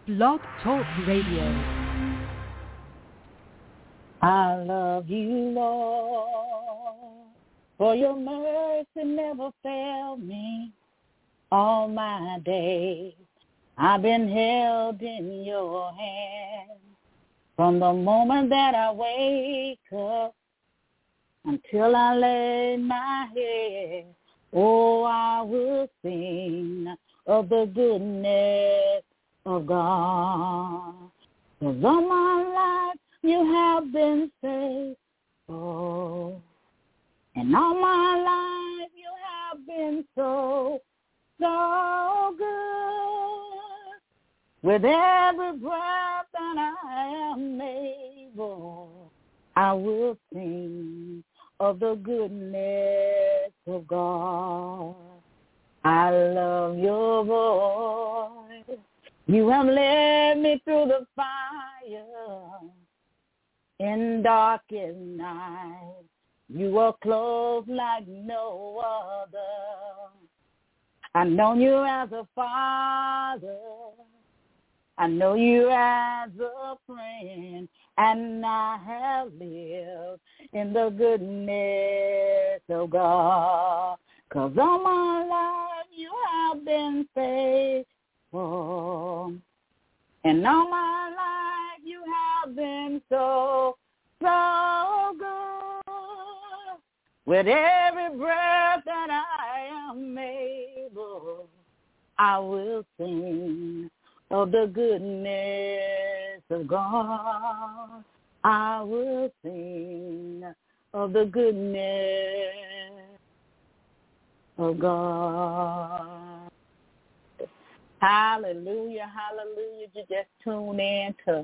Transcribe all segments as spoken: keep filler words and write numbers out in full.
Blog Talk Radio. I love you, Lord, for your mercy never failed me all my days. I've been held in your hand from the moment that I wake up until I lay my head. Oh, I will sing of the goodness of God. 'Cause all my life you have been faithful, and all my life you have been so, so good. With every breath that I am able, I will sing of the goodness of God. I love your voice. You have led me through the fire in darkest night. You are close like no other. I've known you as a father. I know you as a friend, and I have lived in the goodness of God. 'Cause all my life you have been faithful, and all my life you have been so, so good. With every breath that I am able, I will sing of the goodness of God. I will sing of the goodness of God. Hallelujah, hallelujah. You just tune in to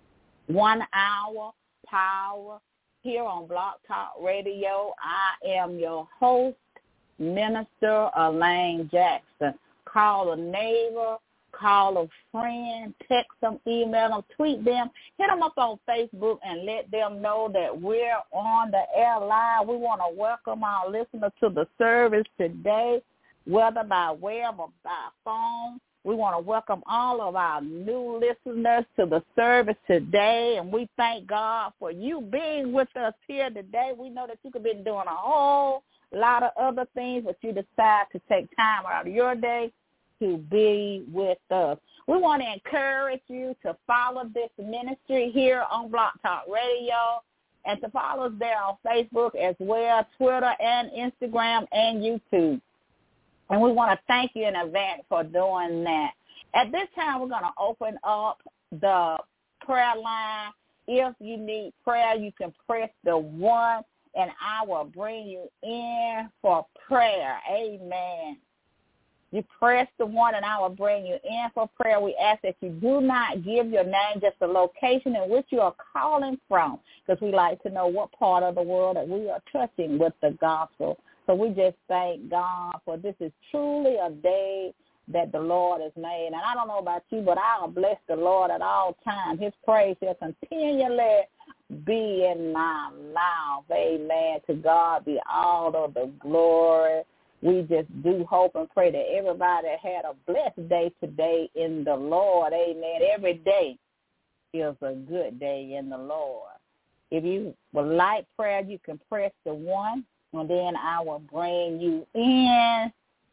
One Hour Power here on Blog Talk Radio. I am your host, Minister Elaine Jackson. Call a neighbor, call a friend, text them, email them, tweet them, hit them up on Facebook and let them know that we're on the air live. We want to welcome our listeners to the service today, whether by web or by phone. We want to welcome all of our new listeners to the service today, and we thank God for you being with us here today. We know that you could be doing a whole lot of other things, but you decide to take time out of your day to be with us. We want to encourage you to follow this ministry here on Blog Talk Radio and to follow us there on Facebook as well, Twitter and Instagram and YouTube. And we want to thank you in advance for doing that. At this time, we're going to open up the prayer line. If you need prayer, you can press the one, and I will bring you in for prayer. Amen. You press the one, and I will bring you in for prayer. We ask that you do not give your name, just the location in which you are calling from, because we like to know what part of the world that we are touching with the gospel. So we just thank God for this is truly a day that the Lord has made. And I don't know about you, but I'll bless the Lord at all times. His praise shall continually be in my mouth. Amen. To God be all of the glory. We just do hope and pray that everybody had a blessed day today in the Lord. Amen. Every day is a good day in the Lord. If you would like prayer, you can press the one, and then I will bring you in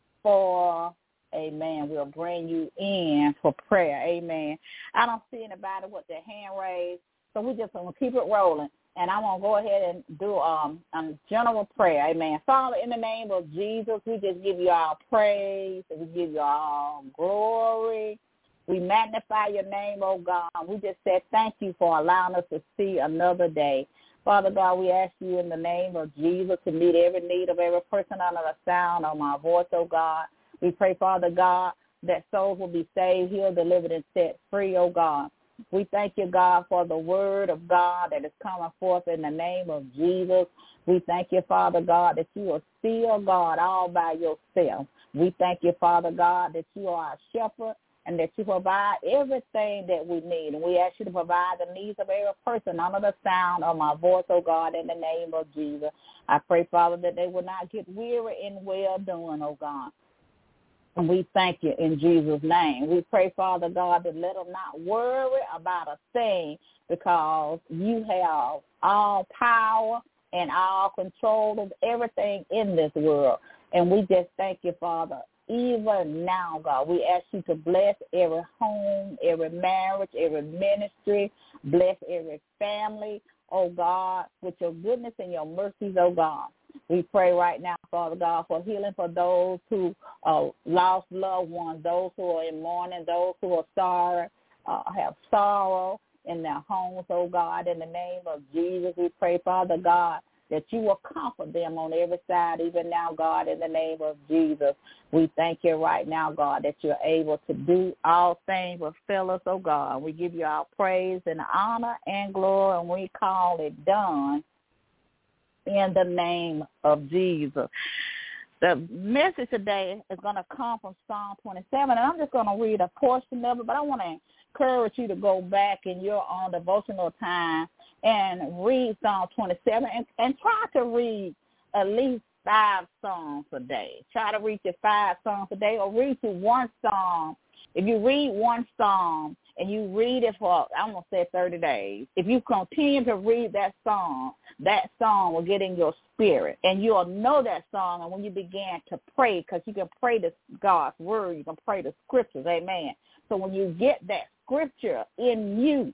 for, amen, we'll bring you in for prayer. Amen. I don't see anybody with their hand raised, so we're just going to keep it rolling. And I'm going to go ahead and do um, a general prayer. Amen. Father, in the name of Jesus, we just give you our praise. We give you our glory. We magnify your name, oh God. We just said thank you for allowing us to see another day. Father God, we ask you in the name of Jesus to meet every need of every person under the sound of my voice, oh God. We pray, Father God, that souls will be saved, healed, delivered, and set free, oh God. We thank you, God, for the word of God that is coming forth in the name of Jesus. We thank you, Father God, that you are still God all by yourself. We thank you, Father God, that you are our shepherd and that you provide everything that we need. And we ask you to provide the needs of every person under the sound of my voice, oh God, in the name of Jesus. I pray, Father, that they will not get weary in well-doing, oh God. And we thank you in Jesus' name. We pray, Father God, that let them not worry about a thing because you have all power and all control of everything in this world. And we just thank you, Father. Even now, God, we ask you to bless every home, every marriage, every ministry, bless every family, oh God, with your goodness and your mercies, oh God. We pray right now, Father God, for healing for those who uh, lost loved ones, those who are in mourning, those who are sorry, uh, have sorrow in their homes, oh God. In the name of Jesus, we pray, Father God, that you will comfort them on every side, even now, God, in the name of Jesus. We thank you right now, God, that you're able to do all things with fellows, oh God. We give you our praise and honor and glory, and we call it done in the name of Jesus. The message today is going to come from Psalm twenty-seven, and I'm just going to read a portion of it, but I want to encourage you to go back in your own devotional time and read Psalm twenty-seven and, and try to read at least five songs a day. Try to read your five songs a day or read you one song. If you read one song and you read it for, I'm going to say thirty days, if you continue to read that song, that song will get in your spirit, and you'll know that song. And when you begin to pray, because you can pray the God's word, you can pray the scriptures, amen. So when you get that scripture in you,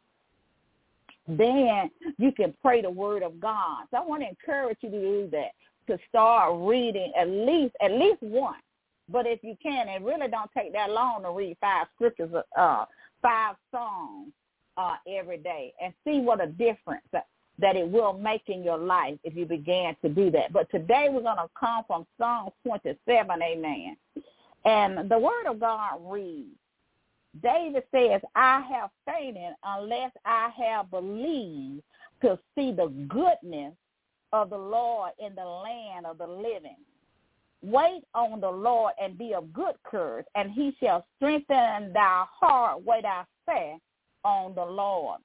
then you can pray the word of God. So I want to encourage you to do that, to start reading at least at least one. But if you can, it really don't take that long to read five scriptures, uh, five songs uh, every day, and see what a difference that, that it will make in your life if you began to do that. But today we're going to come from Psalm twenty-seven, amen. And the word of God reads, David says, I have fainted unless I have believed to see the goodness of the Lord in the land of the living. Wait on the Lord and be of good courage, and he shall strengthen thy heart. Wait thy faith on the Lord.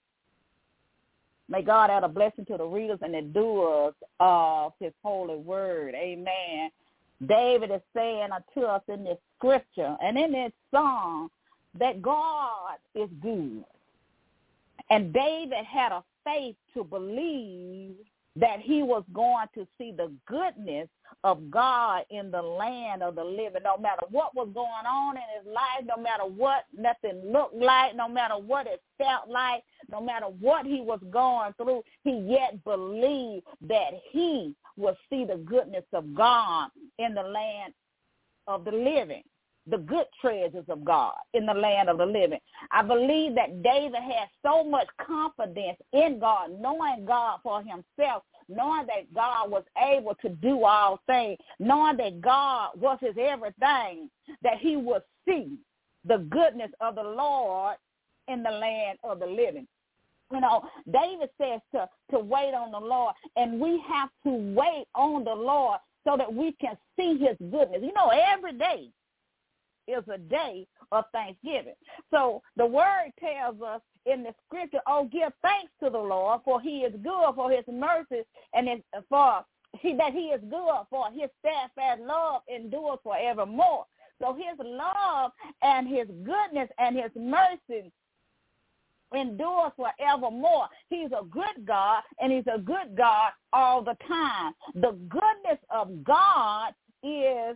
May God add a blessing to the readers and the doers of his holy word. Amen. David is saying unto us in this scripture and in this song that God is good. And David had a faith to believe that he was going to see the goodness of God in the land of the living. No matter what was going on in his life, no matter what nothing looked like, no matter what it felt like, no matter what he was going through, he yet believed that he would see the goodness of God in the land of the living, the good treasures of God in the land of the living. I believe that David had so much confidence in God, knowing God for himself, knowing that God was able to do all things, knowing that God was his everything, that he would see the goodness of the Lord in the land of the living. You know, David says to, to wait on the Lord, and we have to wait on the Lord so that we can see his goodness. You know, every day is a day of thanksgiving. So the word tells us in the scripture, oh, give thanks to the Lord, for he is good, for his mercy, and his, for he, that he is good, for his steadfast love endures forevermore. So his love and his goodness and his mercy endures forevermore. He's a good God, and he's a good God all the time. The goodness of God is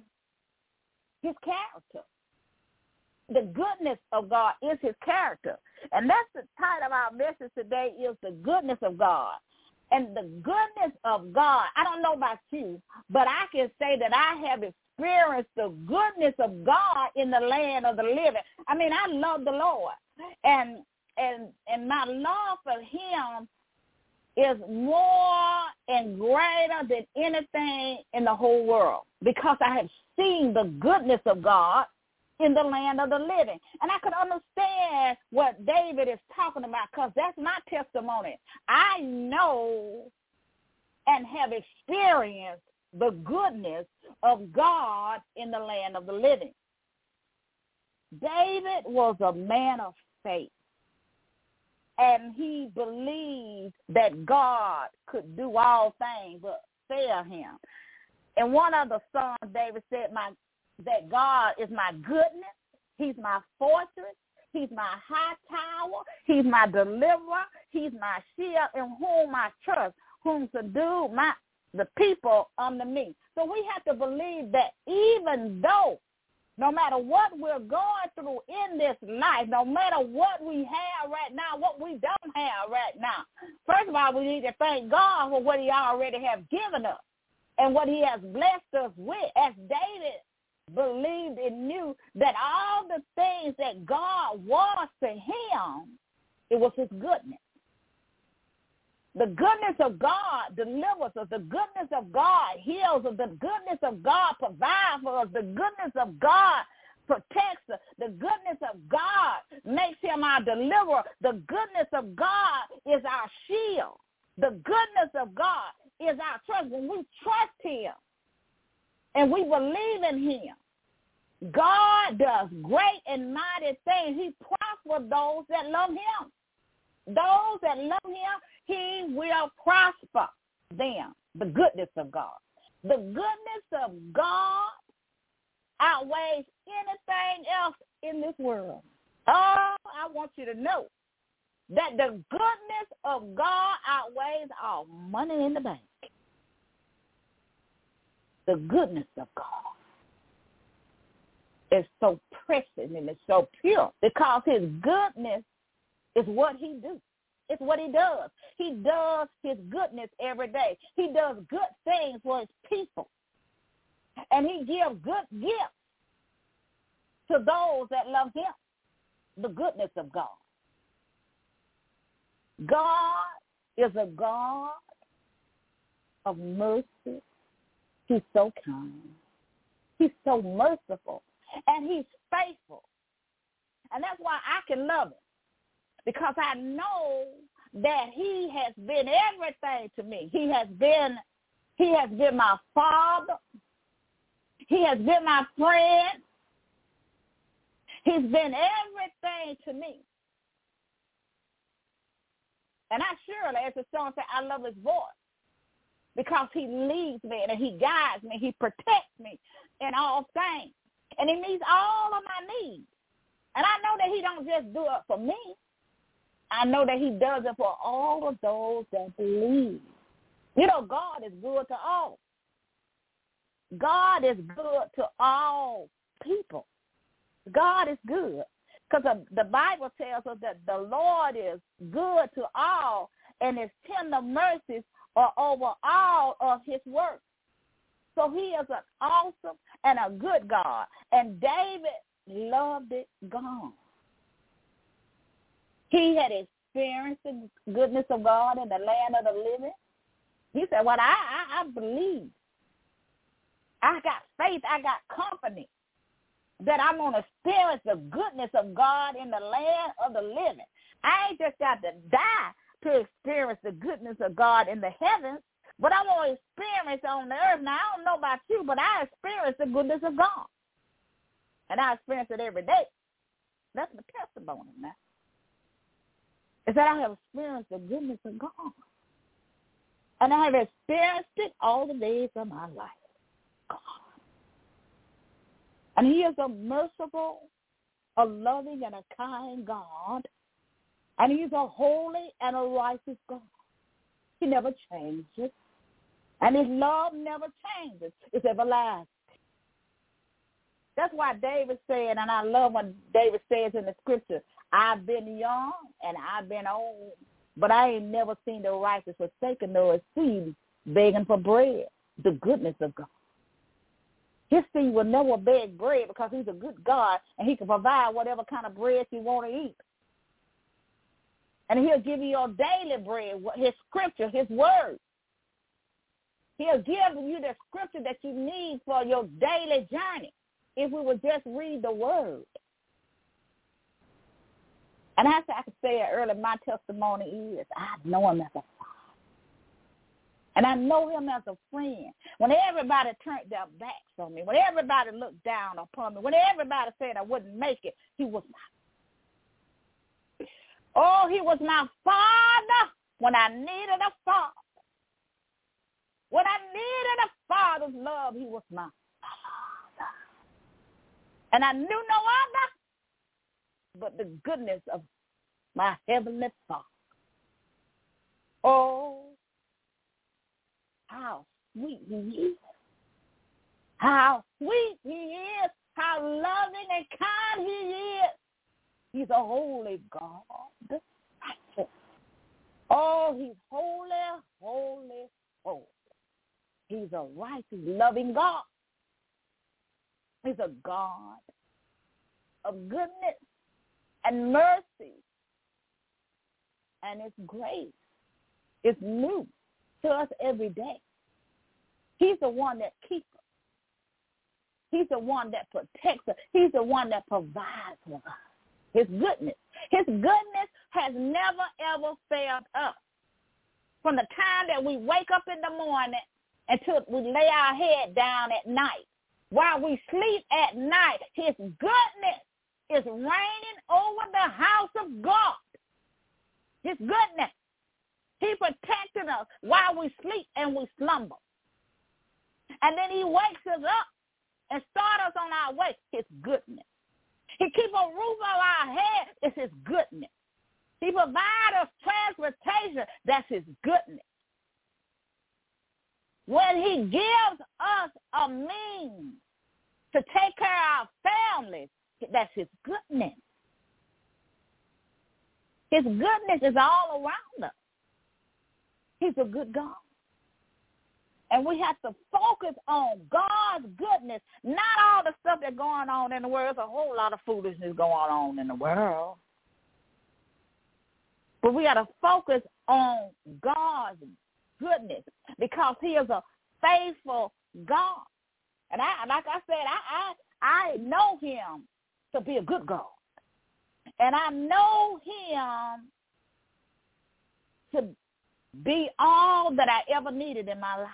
his character. The goodness of God is his character. And that's the title of our message today, is the goodness of God. And the goodness of God, I don't know about you, but I can say that I have experienced the goodness of God in the land of the living. I mean, I love the Lord. And and and my love for him is more and greater than anything in the whole world, because I have seen the goodness of God in the land of the living. And I could understand what David is talking about, because that's my testimony. I know and have experienced the goodness of God in the land of the living. David was a man of faith, and he believed that God could do all things but fail him. In one of the songs, David said, my that God is my goodness. He's my fortress. He's my high tower. He's my deliverer. He's my shield in whom I trust, whom subdue my the people under me. So we have to believe that even though, no matter what we're going through in this life, no matter what we have right now, what we don't have right now, first of all, we need to thank God for what he already has given us and what he has blessed us with. As David believed and knew that all the things that God was to him, it was his goodness. The goodness of God delivers us. The goodness of God heals us. The goodness of God provides for us. The goodness of God protects us. The goodness of God makes him our deliverer. The goodness of God is our shield. The goodness of God is our trust. When we trust him and we believe in him, God does great and mighty things. He prospers those that love him. Those that love him, he will prosper them. The goodness of God. The goodness of God outweighs anything else in this world. Oh, I want you to know that the goodness of God outweighs all money in the bank. The goodness of God is so precious and it's so pure because his goodness is what he do. It's what he does. He does his goodness every day. He does good things for his people. And he gives good gifts to those that love him. The goodness of God. God is a God of mercy. He's so kind. He's so merciful. And he's faithful. And that's why I can love him. Because I know that he has been everything to me. He has been, he has been my father. He has been my friend. He's been everything to me. And I surely, as the song said, I love his voice. Because he leads me and he guides me. He protects me in all things. And he meets all of my needs. And I know that he don't just do it for me. I know that he does it for all of those that believe. You know, God is good to all. God is good to all people. God is good. Because the Bible tells us that the Lord is good to all, and his tender mercies are over all of his works. So he is an awesome and a good God. And David loved it God. He had experienced the goodness of God in the land of the living. He said, well, I, I, I believe. I got faith. I got confidence that I'm going to experience the goodness of God in the land of the living. I ain't just got to die to experience the goodness of God in the heavens, but I'm going to experience it on the earth. Now, I don't know about you, but I experience the goodness of God. And I experience it every day. That's my testimony now. Is that I have experienced the goodness of God. And I have experienced it all the days of my life. God. And he is a merciful, a loving, and a kind God. And he's a holy and a righteous God. He never changes. And his love never changes. It's everlasting. That's why David said, and I love when David says in the scripture, I've been young and I've been old, but I ain't never seen the righteous forsaken nor his seed begging for bread. The goodness of God. His seed will never beg bread because he's a good God and he can provide whatever kind of bread you want to eat. And he'll give you your daily bread, his scripture, his word. He'll give you the scripture that you need for your daily journey if we would just read the word. And as I could say it earlier, my testimony is I know him as a father. And I know him as a friend. When everybody turned their backs on me, when everybody looked down upon me, when everybody said I wouldn't make it, he was my Oh, he was my father when I needed a father. When I needed a father's love, he was my father. And I knew no other but the goodness of my heavenly Father. Oh, how sweet he is. How sweet he is. How loving and kind he is. He's a holy God. Oh, he's holy, holy, holy. He's a righteous, loving God. He's a God of goodness and mercy. And it's grace. It's new to us every day. He's the one that keeps us. He's the one that protects us. He's the one that provides for us. His goodness. His goodness has never, ever failed us. From the time that we wake up in the morning until we lay our head down at night. While we sleep at night, his goodness is reigning over the house of God. His goodness. He protected us while we sleep and we slumber. And then he wakes us up and starts us on our way. His goodness. He keeps a roof over our head. It's his goodness. He provides us transportation. That's his goodness. When he gives us a means to take care of our families, that's his goodness. His goodness is all around us. He's a good God. And we have to focus on God's goodness, not all the stuff that's going on in the world. There's a whole lot of foolishness going on in the world. But we got to focus on God's goodness because he is a faithful God. And I, like I said, I, I, I know him to be a good God. And I know him to be all that I ever needed in my life.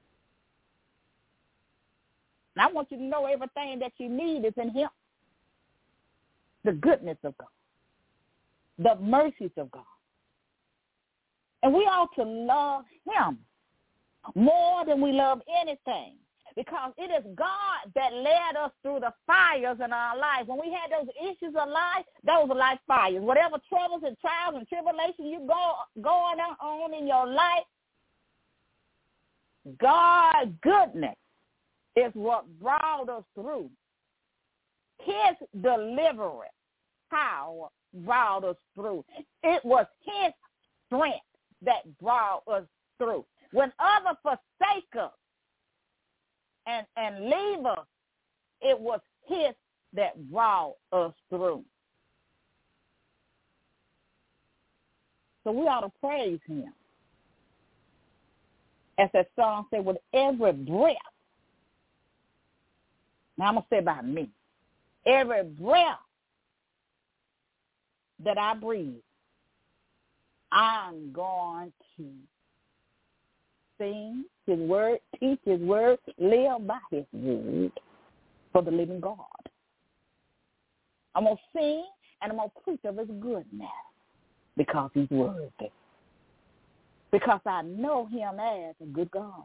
And I want you to know everything that you need is in him. The goodness of God. The mercies of God. And we ought to love him more than we love anything. Because it is God that led us through the fires in our life. When we had those issues of life, those were like fires. Whatever troubles and trials and tribulations you go going on in your life, God's goodness is what brought us through. His deliverance power brought us through. It was his strength that brought us through. When others forsake us and, and leave us, it was his that brought us through. So we ought to praise him. As that song said, with every breath. Now I'm going to say about me. Every breath that I breathe, I'm going to sing his word, teach his word, live by his word for the living God. I'm going to sing and I'm going to preach of his goodness because he's worthy. Because I know him as a good God.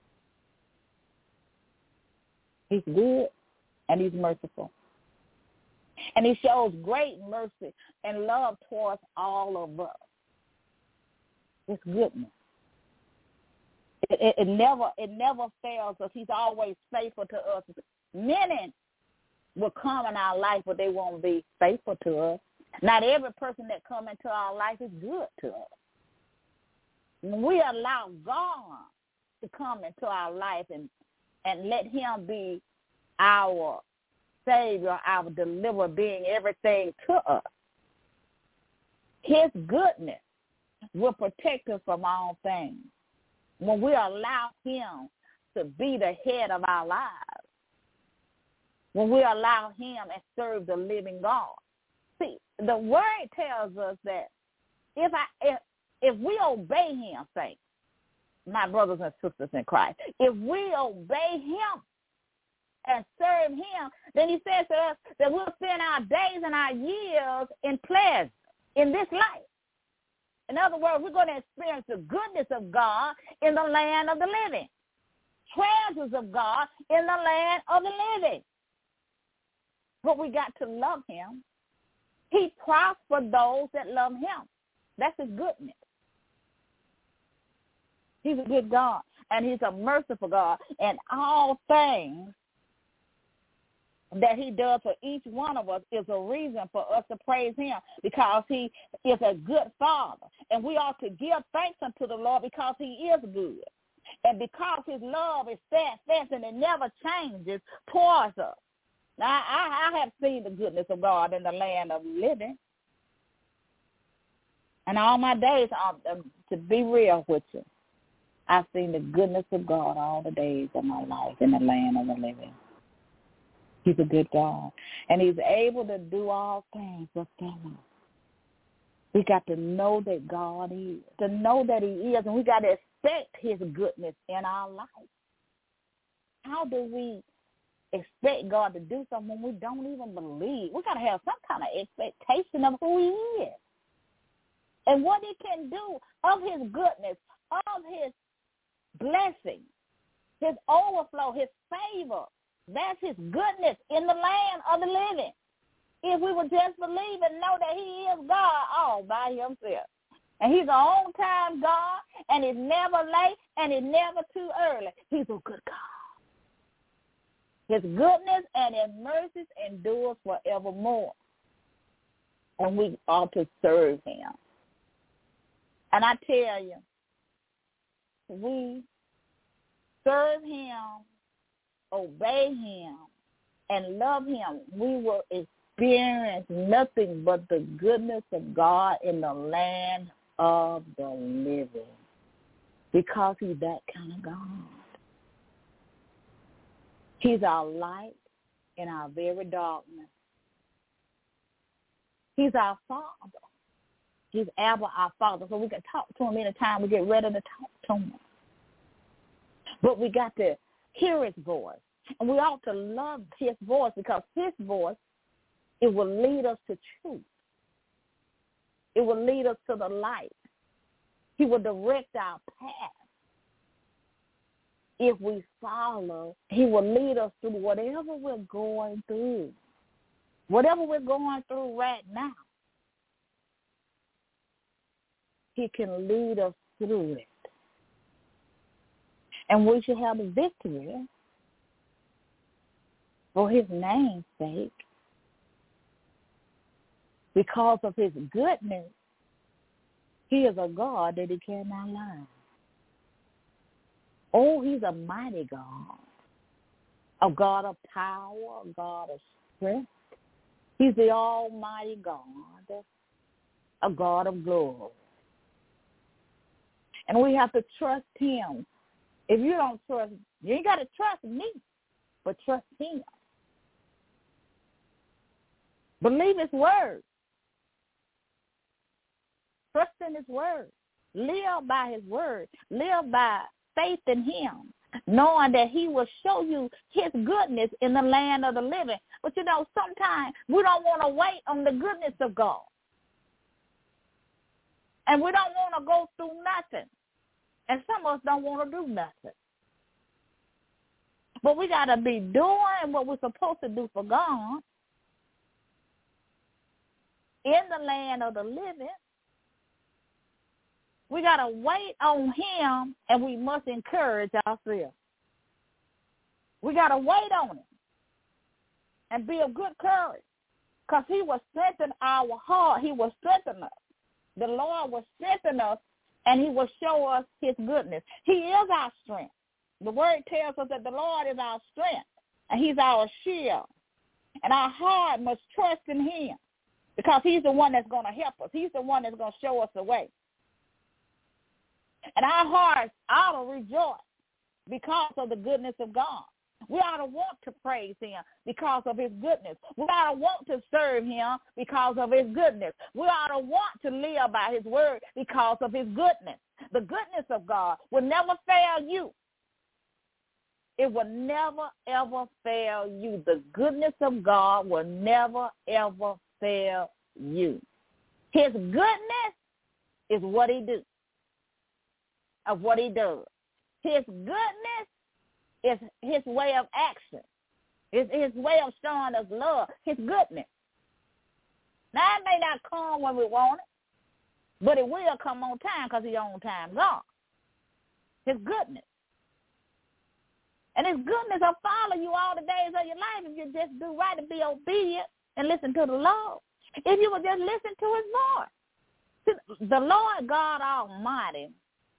He's good and he's merciful. And he shows great mercy and love towards all of us. It's goodness. It, it, it never it never fails us. He's always faithful to us. Many will come in our life, but they won't be faithful to us. Not every person that comes into our life is good to us. When we allow God to come into our life and, and let him be our Savior, our deliverer, being everything to us, his goodness will protect us from all things. When we allow him to be the head of our lives, when we allow him and serve the living God. See, the word tells us that if I if, if we obey him, saints, my brothers and sisters in Christ, if we obey him and serve him, then he says to us that we'll spend our days and our years in pleasure in this life. In other words, we're going to experience the goodness of God in the land of the living, treasures of God in the land of the living. but we got to love him. He prospers those that love him. That's his goodness. He's a good God, and he's a merciful God. And all things that he does for each one of us is a reason for us to praise him, because he is a good Father. And we ought to give thanks unto the Lord because he is good. And because his love is steadfast and it never changes towards us. Now, I, I have seen the goodness of God in the land of living. And all my days, um, to be real with you, I've seen the goodness of God all the days of my life in the land of the living. He's a good God. And he's able to do all things but fail. We got to know that God is, to know that he is, and we got to expect his goodness in our life. How do we expect God to do something when we don't even believe? We got to have some kind of expectation of who he is and what he can do, of his goodness, of his blessing, his overflow, his favor. That's his goodness in the land of the living. If we would just believe and know that he is God all by himself. And he's an on-time God, and he's never late, and he's never too early. He's a good God. His goodness and his mercies endures forevermore. And we ought to serve him. And I tell you, we serve him, obey him, and love him, we will experience nothing but the goodness of God in the land of the living, because he's that kind of God. He's our light in our very darkness. He's our Father. He's ever our Father, so we can talk to him anytime we get ready to talk to him. But we got to hear his voice, and we ought to love his voice, because his voice, it will lead us to truth. It will lead us to the light. He will direct our path. If we follow, he will lead us through whatever we're going through. Whatever we're going through right now, he can lead us through it. And we should have the victory for his name's sake. Because of his goodness, he is a God that he cannot lie. Oh, he's a mighty God, a God of power, a God of strength. He's the almighty God, a God of glory. And we have to trust him. If you don't trust, you ain't got to trust me, but trust him. Believe his word. Trust in his word. Live by his word. Live by faith in him, knowing that he will show you his goodness in the land of the living. But, you know, sometimes we don't want to wait on the goodness of God. And we don't want to go through nothing. And some of us don't want to do nothing. But we got to be doing what we're supposed to do for God in the land of the living. We got to wait on him, and we must encourage ourselves. We got to wait on him and be of good courage, because he will strengthen our heart. He will strengthen us. The Lord will strengthen us, and he will show us his goodness. He is our strength. The word tells us that the Lord is our strength, and he's our shield. And our heart must trust in him, because he's the one that's going to help us. He's the one that's going to show us the way. And our hearts ought to rejoice because of the goodness of God. We ought to want to praise him because of his goodness. We ought to want to serve him because of his goodness. We ought to want to live by his word because of his goodness. The goodness of God will never fail you. It will never, ever fail you. The goodness of God will never, ever fail you. His goodness is what he does. Of what he does. His goodness is his way of action. It's his way of showing us love, his goodness. Now, it may not come when we want it, but it will come on time because he's on time God. His goodness. And his goodness will follow you all the days of your life if you just do right and be obedient and listen to the Lord. If you will just listen to his voice. The Lord God Almighty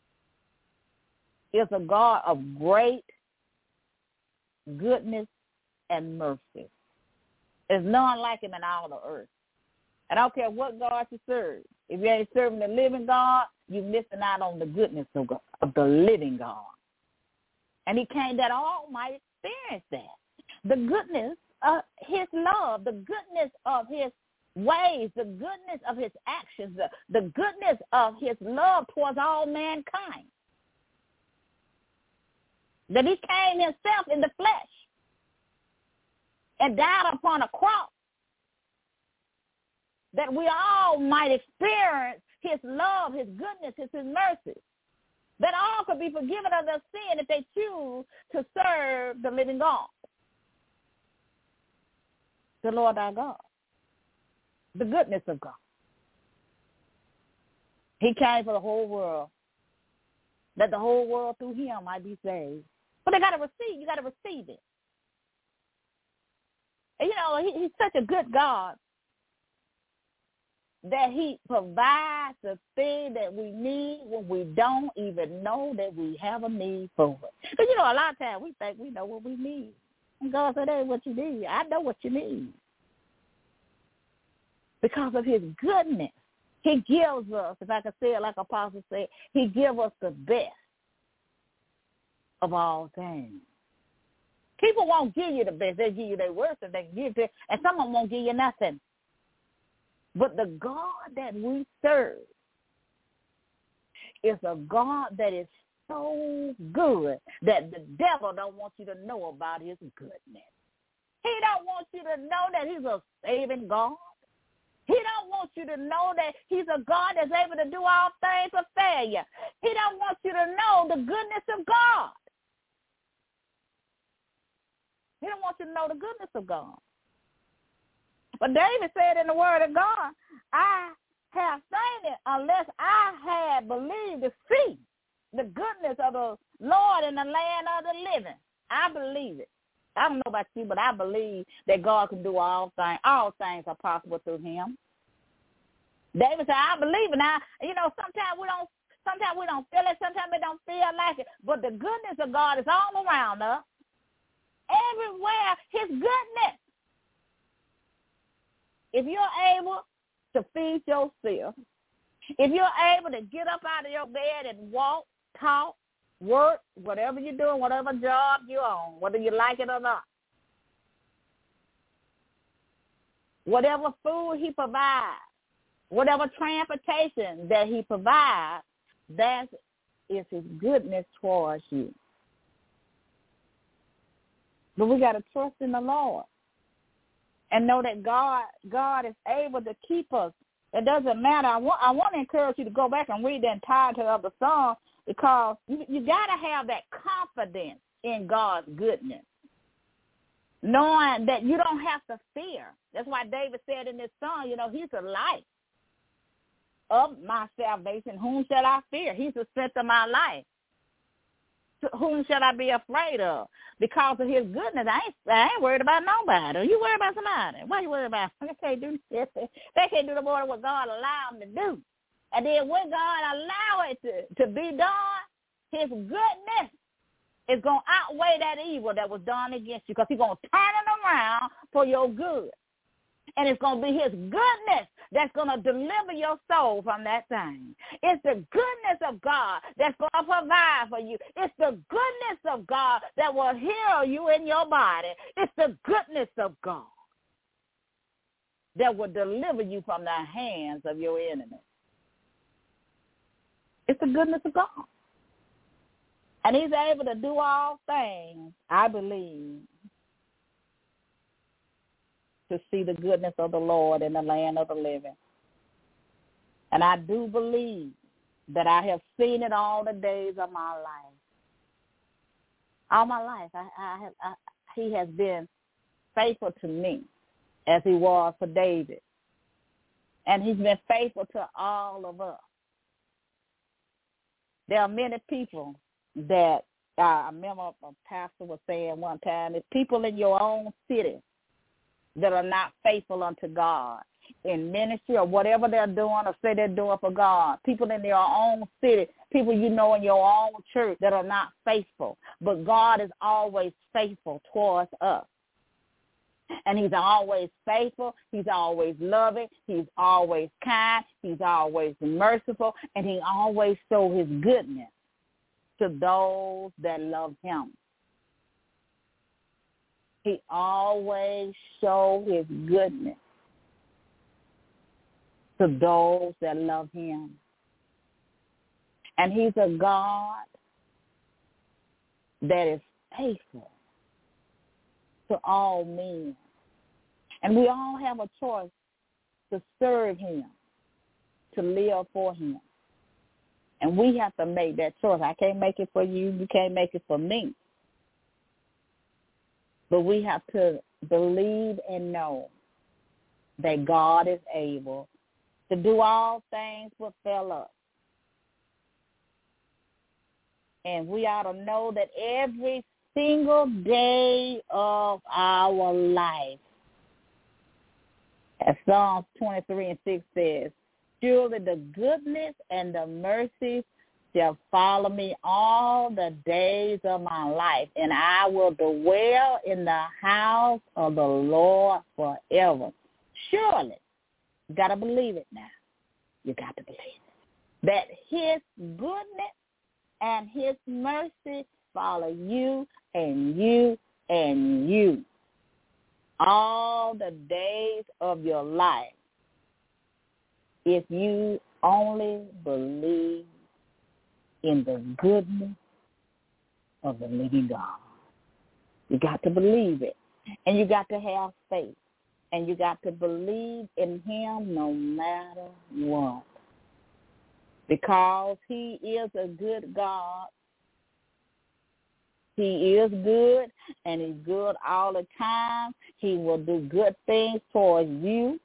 is a God of great goodness and mercy. There's none like him in all the earth. I don't care what God you serve. If you ain't serving the living God, you're missing out on the goodness of, God, of the living God. And he came that all might experience that. The goodness of his love, the goodness of his ways, the goodness of his actions, the, the goodness of his love towards all mankind. That he came himself in the flesh and died upon a cross, that we all might experience his love, his goodness, his, his mercy, that all could be forgiven of their sin if they choose to serve the living God, the Lord our God, the goodness of God. He came for the whole world, that the whole world through him might be saved. But they got to receive. You got to receive it. And, you know, he, he's such a good God that he provides the thing that we need when we don't even know that we have a need for it. Because, you know, a lot of times we think we know what we need. And God said, that ain't what you need. I know what you need. Because of his goodness, he gives us, if I can say it like Apostle said, he gives us the best of all things. People won't give you the best. They'll give you their worst and they can give it, and some of them won't give you nothing. But the God that we serve is a God that is so good that the devil don't want you to know about his goodness. He don't want you to know that he's a saving God. He don't want you to know that he's a God that's able to do all things for failure. He don't want you to know the goodness of God. He don't want you to know the goodness of God. But David said in the word of God, I have seen it unless I had believed to see the goodness of the Lord in the land of the living. I believe it. I don't know about you, but I believe that God can do all things. All things are possible through him. David said, I believe it. Now, you know, sometimes we don't sometimes we don't feel it, sometimes we don't feel like it. But the goodness of God is all around us. Everywhere, his goodness. If you're able to feed yourself, if you're able to get up out of your bed and walk, talk, work, whatever you're doing, whatever job you're on, whether you like it or not, whatever food he provides, whatever transportation that he provides, that is his goodness towards you. But we got to trust in the Lord and know that God God is able to keep us. It doesn't matter. I want I want to encourage you to go back and read the entirety of the song, because you, you got to have that confidence in God's goodness, knowing that you don't have to fear. That's why David said in this song, you know, he's the light of my salvation. Whom shall I fear? He's the strength of my life. Whom shall I be afraid of? Because of his goodness, I ain't, I ain't worried about nobody. Are you worried about somebody? What are you worried about? They can't do this. They can't do the more than what God allowed them to do. And then when God allow it to, to be done, his goodness is going to outweigh that evil that was done against you, because he's going to turn it around for your good. And it's going to be his goodness that's going to deliver your soul from that thing. It's the goodness of God that's going to provide for you. It's the goodness of God that will heal you in your body. It's the goodness of God that will deliver you from the hands of your enemies. It's the goodness of God. And he's able to do all things, I believe, to see the goodness of the Lord in the land of the living. And I do believe that I have seen it all the days of my life. All my life, I, I have, I, he has been faithful to me as he was for David. And he's been faithful to all of us. There are many people that, uh, I remember a pastor was saying one time, it's people in your own city that are not faithful unto God in ministry or whatever they're doing or say they're doing for God. People in your own city, people you know in your own church that are not faithful. But God is always faithful towards us. And he's always faithful. He's always loving. He's always kind. He's always merciful. And he always shows his goodness to those that love him. He always shows his goodness to those that love him. And he's a God that is faithful to all men. And we all have a choice to serve him, to live for him. And we have to make that choice. I can't make it for you. You can't make it for me. But we have to believe and know that God is able to do all things but fail us. And we ought to know that every single day of our life, as Psalms twenty-three and six says, surely the goodness and the mercy shall follow me all the days of my life, and I will dwell in the house of the Lord forever. Surely, you got to believe it now. You got to believe it. That his goodness and his mercy follow you and you and you all the days of your life if you only believe in the goodness of the living God. You got to believe it. And you got to have faith. And you got to believe in him no matter what. Because he is a good God. He is good, and he's good all the time. He will do good things towards you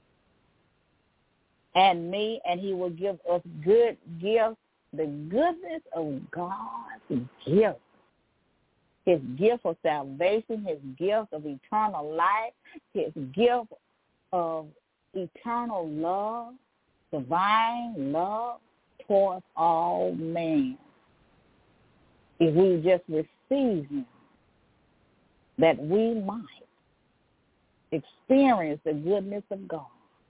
and me, and he will give us good gifts. The goodness of God's gift. His gift of salvation, his gift of eternal life, his gift of eternal love, divine love towards all men. If we just receive him, that we might experience the goodness of God.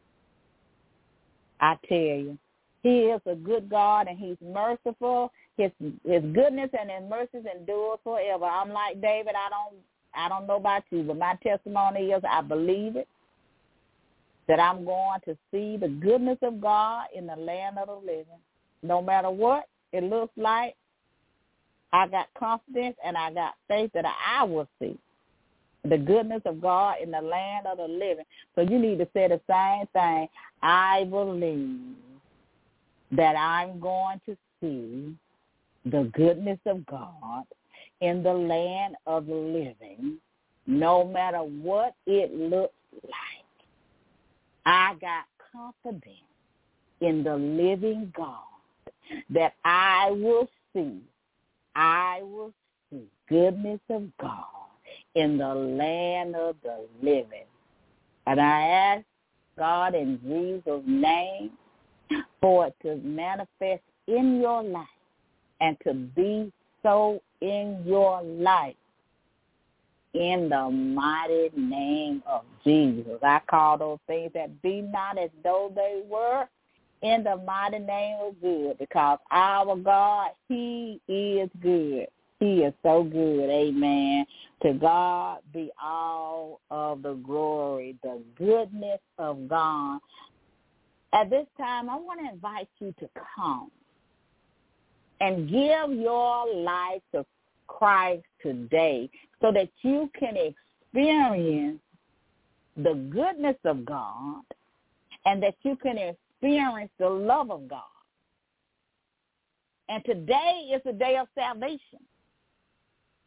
I tell you, he is a good God, and he's merciful. His his goodness and his mercies endure forever. I'm like David. I don't I don't know about you, but my testimony is I believe it, that I'm going to see the goodness of God in the land of the living. No matter what it looks like, I got confidence and I got faith that I will see the goodness of God in the land of the living. So you need to say the same thing. I believe that I'm going to see the goodness of God in the land of the living, no matter what it looks like. I got confidence in the living God that I will see, I will see goodness of God in the land of the living. And I ask God in Jesus' name for it to manifest in your life and to be so in your life in the mighty name of Jesus. I call those things that be not as though they were in the mighty name of good, because our God, he is good. He is so good. Amen. To God be all of the glory, the goodness of God. At this time, I want to invite you to come and give your life to Christ today so that you can experience the goodness of God and that you can experience the love of God. And today is the day of salvation.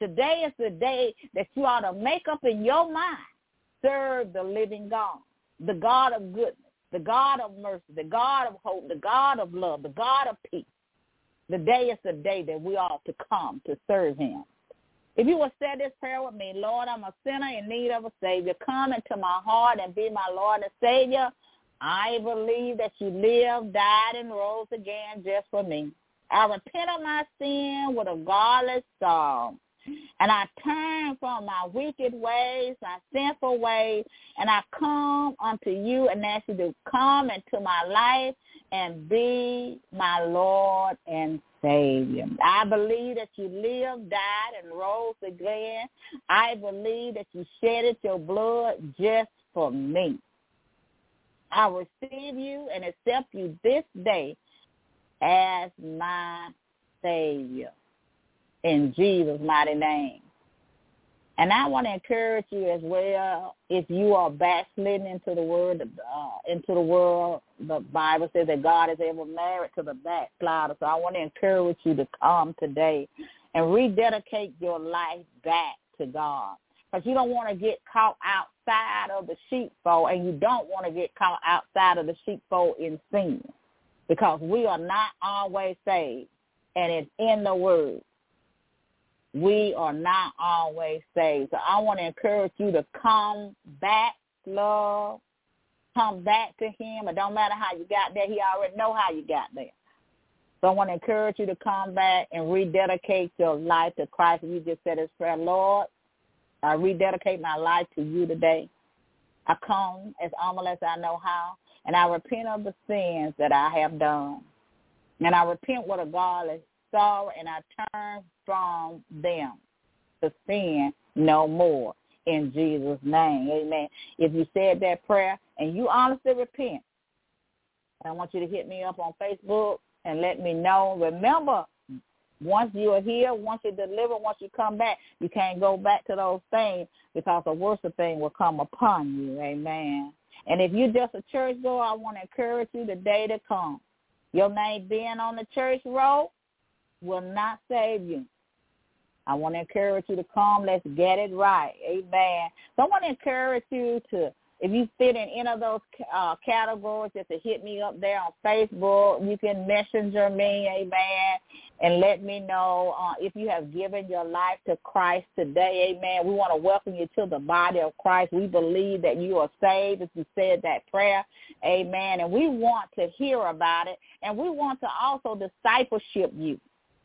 Today is the day that you ought to make up in your mind, serve the living God, the God of goodness, the God of mercy, the God of hope, the God of love, the God of peace. The day is the day that we ought to come to serve him. If you will say this prayer with me, Lord, I'm a sinner in need of a Savior. Come into my heart and be my Lord and Savior. I believe that you lived, died, and rose again just for me. I repent of my sin with a godless sorrow. And I turn from my wicked ways, my sinful ways, and I come unto you and ask you to come into my life and be my Lord and Savior. I believe that you lived, died, and rose again. I believe that you shedded your blood just for me. I receive you and accept you this day as my Savior. In Jesus' mighty name. And I want to encourage you as well, if you are backsliding into the word, uh, into the world, the Bible says that God is ever married to the backslider. So I want to encourage you to come today and rededicate your life back to God. Because you don't want to get caught outside of the sheepfold, and you don't want to get caught outside of the sheepfold in sin. Because we are not always saved, and it's in the word. We are not always saved. So I want to encourage you to come back, love, come back to him. It don't matter how you got there. He already know how you got there. So I want to encourage you to come back and rededicate your life to Christ. You just said this prayer, Lord, I rededicate my life to you today. I come as humble as I know how, and I repent of the sins that I have done. And I repent with a godless sorrow, and I turn from them to sin no more. In Jesus' name, amen. If you said that prayer and you honestly repent, I want you to hit me up on Facebook and let me know. Remember, once you are here, once you deliver, once you come back, you can't go back to those things because a worse thing will come upon you, amen. And if you're just a church goer, I want to encourage you the day to come. Your name being on the church roll will not save you. I want to encourage you to come. Let's get it right. Amen. So I want to encourage you to, if you fit in any of those uh, categories, just to hit me up there on Facebook. You can messenger me, amen, and let me know uh, if you have given your life to Christ today, amen. We want to welcome you to the body of Christ. We believe that you are saved if you said that prayer, amen, and we want to hear about it, and we want to also discipleship you.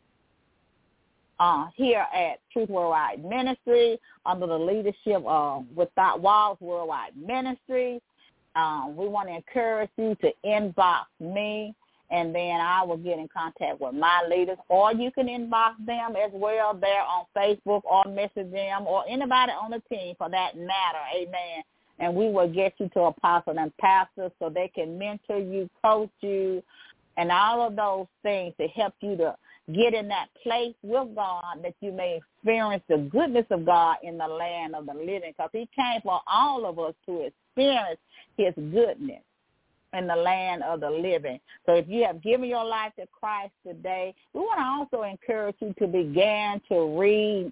Uh, here at Truth Worldwide Ministry, under the leadership of Without Walls Worldwide Ministry. Um, we want to encourage you to inbox me, and then I will get in contact with my leaders, or you can inbox them as well there on Facebook, or message them, or anybody on the team for that matter, amen. And we will get you to apostle and pastors so they can mentor you, coach you, and all of those things to help you to get in that place with God that you may experience the goodness of God in the land of the living, because he came for all of us to experience his goodness in the land of the living. So if you have given your life to Christ today, we want to also encourage you to begin to read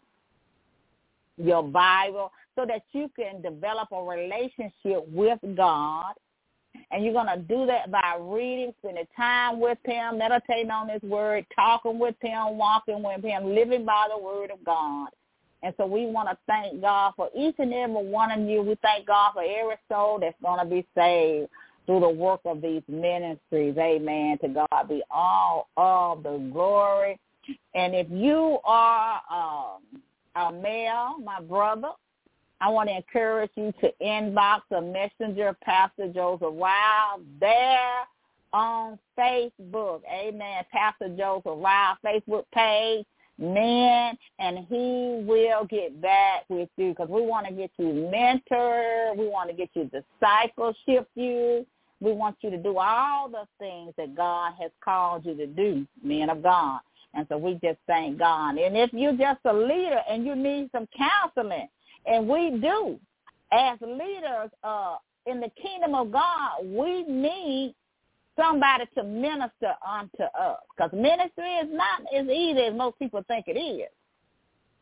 your Bible so that you can develop a relationship with God. And you're going to do that by reading, spending time with him, meditating on his word, talking with him, walking with him, living by the word of God. And so we want to thank God for each and every one of you. We thank God for every soul that's going to be saved through the work of these ministries. Amen. To God be all of the glory. And if you are um, a male, my brother, I want to encourage you to inbox a messenger, Pastor Joseph Wild, there on Facebook. Amen. Pastor Joseph Wild Facebook page, men, and he will get back with you because we want to get you mentored. We want to get you discipleship you. We want you to do all the things that God has called you to do, men of God. And so we just thank God. And if you're just a leader and you need some counseling, and we do, as leaders uh, in the kingdom of God, we need somebody to minister unto us. Because ministry is not as easy as most people think it is.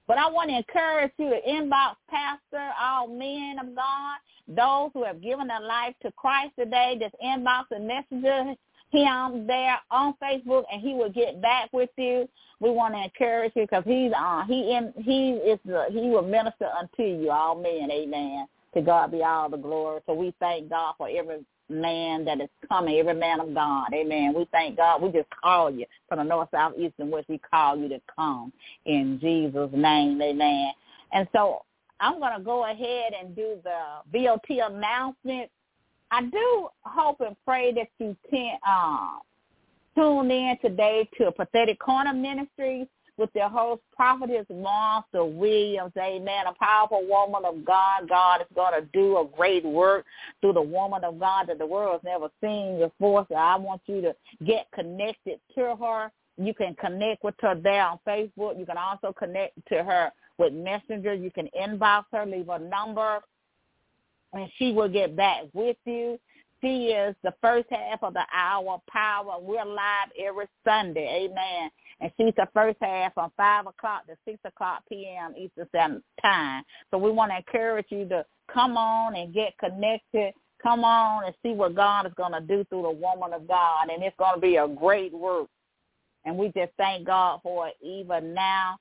But I want to encourage you to inbox Pastor, all men of God, those who have given their life to Christ today. Just inbox and message him there on Facebook, and he will get back with you. We want to encourage you because he's uh, he in, he is the, he will minister unto you, all men. Amen. To God be all the glory. So we thank God for every man that is coming, every man of God. Amen. We thank God. We just call you from the north, south, east, and west. We call you to come in Jesus' name. Amen. And so I'm going to go ahead and do the V O T announcement. I do hope and pray that you can uh, tune in today to Prophetic Corner Ministries with their host, Prophetess Martha Williams. Amen. A powerful woman of God. God is going to do a great work through the woman of God that the world has never seen before. So I want you to get connected to her. You can connect with her there on Facebook. You can also connect to her with Messenger. You can inbox her, leave her number, and she will get back with you. She is the first half of the hour power. We're live every Sunday. Amen. And she's the first half from five o'clock to six o'clock p.m. Eastern Standard Time. So we want to encourage you to come on and get connected. Come on and see what God is going to do through the woman of God. And it's going to be a great work. And we just thank God for it even now.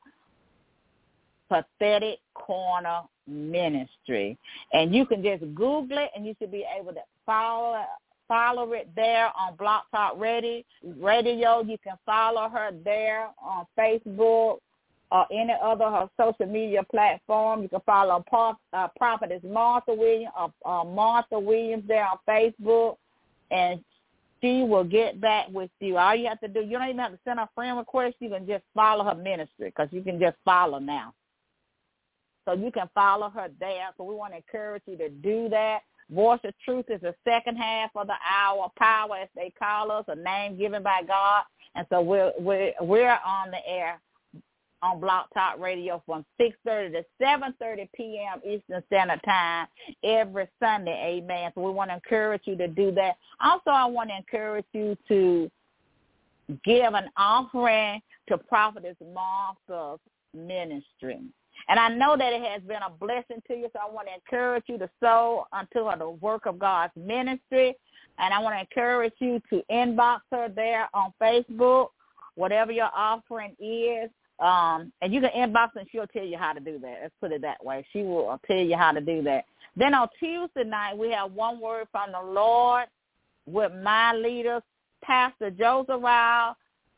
Prophetic Corner Ministry. And you can just Google it, and you should be able to follow it. Follow it there on Blog Talk Radio. Radio. You can follow her there on Facebook or any other her social media platform. You can follow uh, Prophetess Martha Williams, uh, uh, Martha Williams there on Facebook, and she will get back with you. All you have to do, you don't even have to send a friend request. You can just follow her ministry because you can just follow now. So you can follow her there. So we want to encourage you to do that. Voice of Truth is the second half of the hour. Power, as they call us, a name given by God. And so we're we're we're on the air on Blog Talk Radio from six thirty to seven thirty p.m. Eastern Standard Time every Sunday. Amen. So we want to encourage you to do that. Also, I want to encourage you to give an offering to Prophetess Martha's ministry. And I know that it has been a blessing to you, so I want to encourage you to sow unto her the work of God's ministry. And I want to encourage you to inbox her there on Facebook, whatever your offering is. Um, and you can inbox her and she'll tell you how to do that. Let's put it that way. She will tell you how to do that. Then on Tuesday night, we have One Word from the Lord with my leaders, Pastor Joseph Ryle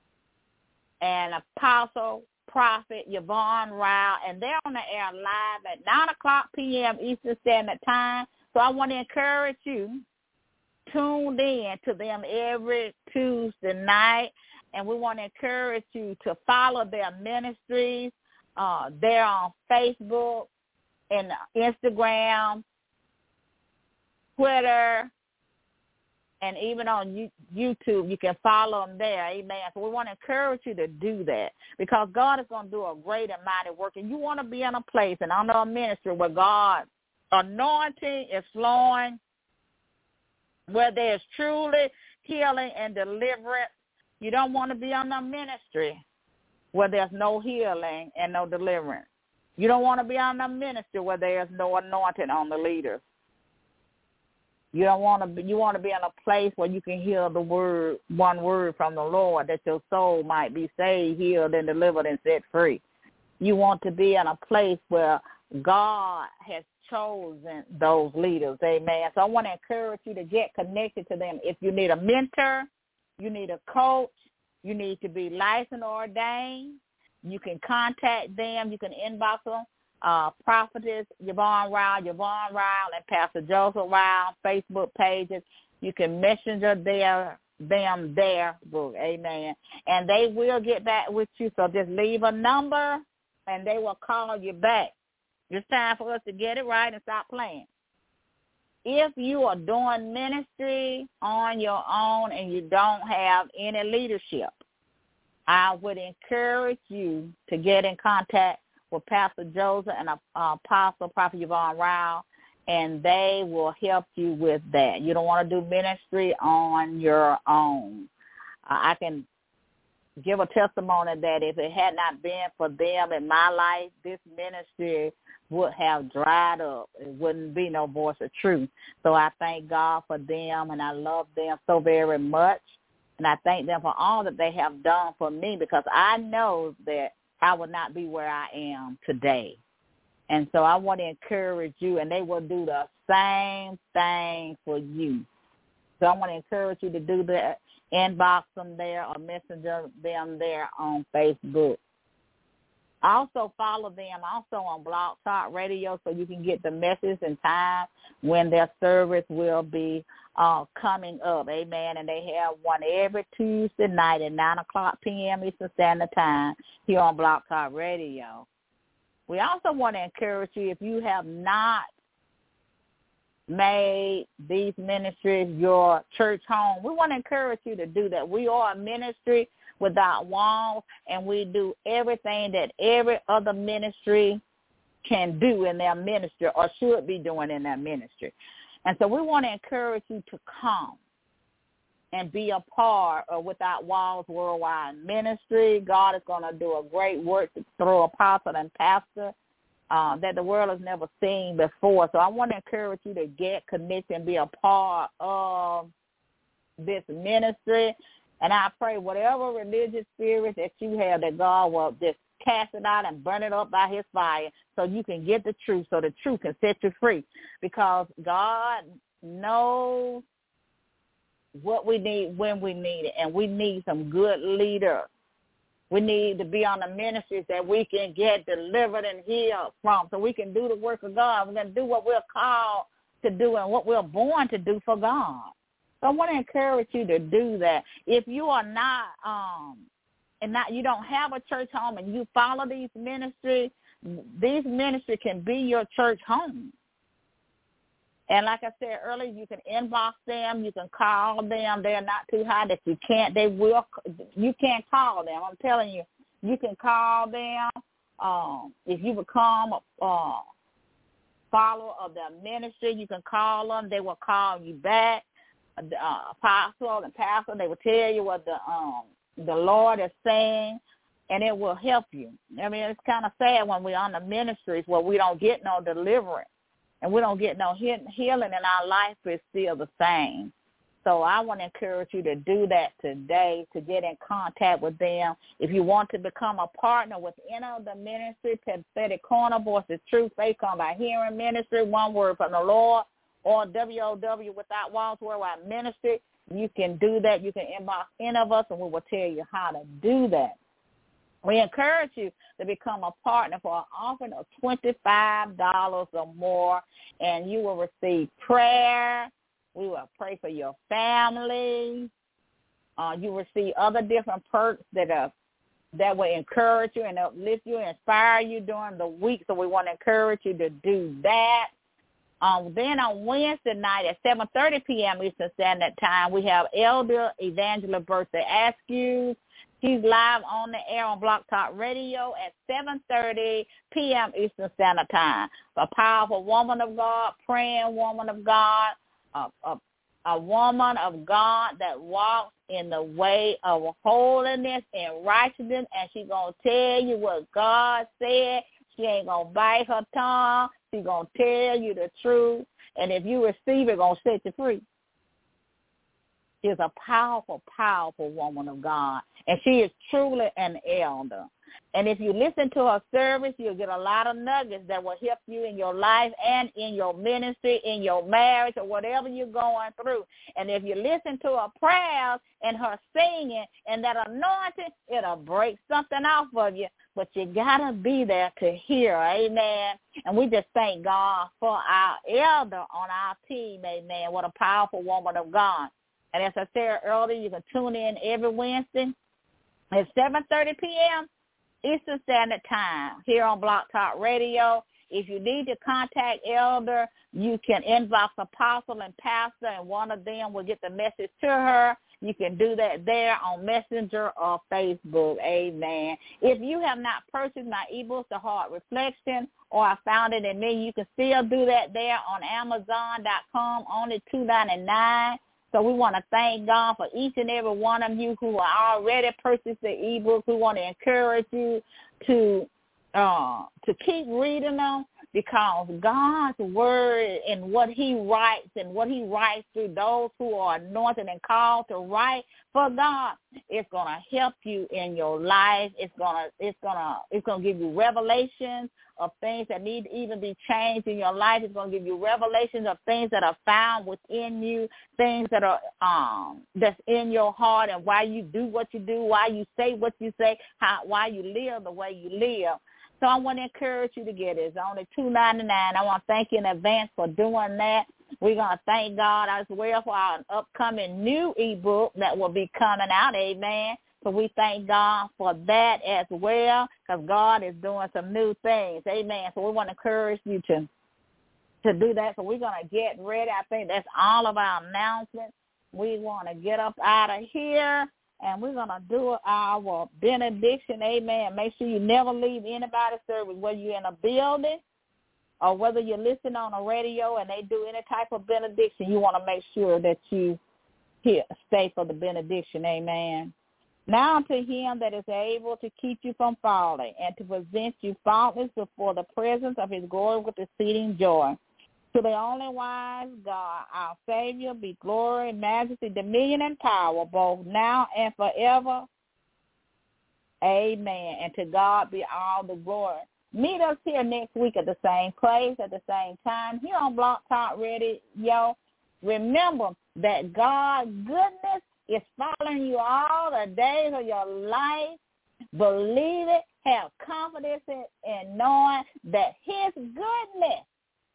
and Apostle Prophet Yvonne Ryle, and they're on the air live at nine o'clock p.m. Eastern Standard Time. So I want to encourage you, tuned in to them every Tuesday night, and we want to encourage you to follow their ministries. Uh, they're on Facebook and Instagram, Twitter, and even on YouTube. You can follow them there. Amen. So we want to encourage you to do that because God is going to do a great and mighty work. And you want to be in a place and under a ministry where God's anointing is flowing, where there's truly healing and deliverance. You don't want to be on a ministry where there's no healing and no deliverance. You don't want to be on a ministry where there's no anointing on the leaders. You don't want to be, you want to be in a place where you can hear the word, one word from the Lord, that your soul might be saved, healed, and delivered and set free. You want to be in a place where God has chosen those leaders. Amen. So I want to encourage you to get connected to them. If you need a mentor, you need a coach, you need to be licensed or ordained, you can contact them. You can inbox them. Uh, Prophetess Yvonne Ryle, Yvonne Ryle, and Pastor Joseph Ryle Facebook pages. You can messenger their, them their book, amen. And they will get back with you, so just leave a number, and they will call you back. It's time for us to get it right and stop playing. If you are doing ministry on your own and you don't have any leadership, I would encourage you to get in contact with Pastor Joseph and uh, Apostle Prophet Yvonne Ryle, and they will help you with that. You don't want to do ministry on your own. Uh, I can give a testimony that if it had not been for them in my life, this ministry would have dried up. It wouldn't be no Voice of Truth. So I thank God for them, and I love them so very much. And I thank them for all that they have done for me, because I know that I would not be where I am today. And so I want to encourage you, and they will do the same thing for you. So I want to encourage you to do that. Inbox them there or messenger them there on Facebook. Also follow them also on Blog Talk Radio so you can get the message and time when their service will be uh, coming up. Amen. And they have one every Tuesday night at nine o'clock p.m. Eastern Standard Time here on Blog Talk Radio. We also want to encourage you, if you have not made these ministries your church home, we want to encourage you to do that. We are a ministry without walls, and we do everything that every other ministry can do in their ministry or should be doing in their ministry. And so we want to encourage you to come and be a part of Without Walls Worldwide Ministry. God is going to do a great work through apostle and pastor Uh, that the world has never seen before. So I want to encourage you to get connected and be a part of this ministry. And I pray whatever religious spirit that you have, that God will just cast it out and burn it up by his fire so you can get the truth, so the truth can set you free. Because God knows what we need when we need it, and we need some good leaders. We need to be on the ministries that we can get delivered and healed from, so we can do the work of God. We're going to do what we're called to do and what we're born to do for God. So I want to encourage you to do that. If you are not, um, and not, you don't have a church home and you follow these ministries, these ministries can be your church home. And like I said earlier, you can inbox them, you can call them. They're not too high that you can't, they will, you can't call them. I'm telling you, you can call them. Um, if you become a uh, follower of their ministry, you can call them. They will call you back. The uh, apostle and pastor, they will tell you what the um, the Lord is saying, and it will help you. I mean, it's kind of sad when we're on the ministries where we don't get no deliverance. And we don't get no healing, and our life is still the same. So I want to encourage you to do that today, to get in contact with them. If you want to become a partner with any of the ministry, Prophetic Corner, Voice of Truth, Faith Come by Hearing Ministry, One Word from the Lord, or W O W Without Walls Worldwide Ministry, you can do that. You can inbox any of us, and we will tell you how to do that. We encourage you to become a partner for an offering of twenty-five dollars or more, and you will receive prayer. We will pray for your family. Uh, you will see other different perks that are that will encourage you and uplift you and inspire you during the week. So we want to encourage you to do that. Um, then on Wednesday night at seven thirty p.m. Eastern Standard Time, we have Elder Evangelist Birthday Askew. She's live on the air on Blog Talk Radio at seven thirty p.m. Eastern Standard Time. A powerful woman of God, praying woman of God, a, a, a woman of God that walks in the way of holiness and righteousness, and she's going to tell you what God said. She ain't going to bite her tongue. She's going to tell you the truth, and if you receive it, going to set you free. She's a powerful, powerful woman of God, and she is truly an elder. And if you listen to her service, you'll get a lot of nuggets that will help you in your life and in your ministry, in your marriage, or whatever you're going through. And if you listen to her prayers and her singing and that anointing, it'll break something off of you. But you got to be there to hear, amen. And we just thank God for our elder on our team, amen. What a powerful woman of God. And as I said earlier, you can tune in every Wednesday at seven thirty p.m. Eastern Standard Time here on Blog Talk Radio. If you need to contact Elder, you can inbox Apostle and Pastor, and one of them will get the message to her. You can do that there on Messenger or Facebook. Amen. If you have not purchased my ebook, The Heart Reflection, or I Found It in Me, you can still do that there on Amazon dot com, only two dollars and ninety-nine cents. So we want to thank God for each and every one of you who are already purchased the ebook. We want to encourage you to uh, to keep reading them, because God's word and what he writes and what he writes through those who are anointed and called to write for God, it's going to help you in your life. It's going to it's going to it's going to give you revelations of things that need to even be changed in your life. It's going to give you revelations of things that are found within you, things that are um that's in your heart, and why you do what you do, why you say what you say, how why you live the way you live. So I want to encourage you to get it. It's only two ninety-nine. I want to thank you in advance for doing that. We're going to thank God as well for our upcoming new ebook that will be coming out. Amen. So we thank God for that as well, because God is doing some new things. Amen. So we want to encourage you to, to do that. So we're going to get ready. I think that's all of our announcements. We want to get up out of here. And we're going to do our benediction, amen. Make sure you never leave anybody's service, whether you're in a building or whether you're listening on a radio and they do any type of benediction. You want to make sure that you here, stay for the benediction, amen. Now to him that is able to keep you from falling and to present you faultless before the presence of his glory with exceeding joy. To the only wise God, our Savior, be glory, majesty, dominion, and power, both now and forever. Amen. And to God be all the glory. Meet us here next week at the same place, at the same time, here on Blog Talk Radio. Remember that God's goodness is following you all the days of your life. Believe it. Have confidence in, in knowing that his goodness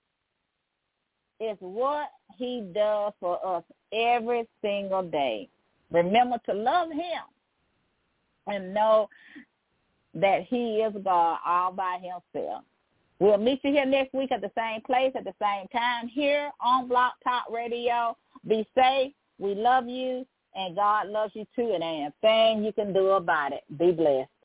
is what he does for us every single day. Remember to love him and know that he is God all by himself. We'll meet you here next week at the same place, at the same time, here on Blog Talk Radio. Be safe. We love you, and God loves you too, and ain't a thing you can do about it. Be blessed.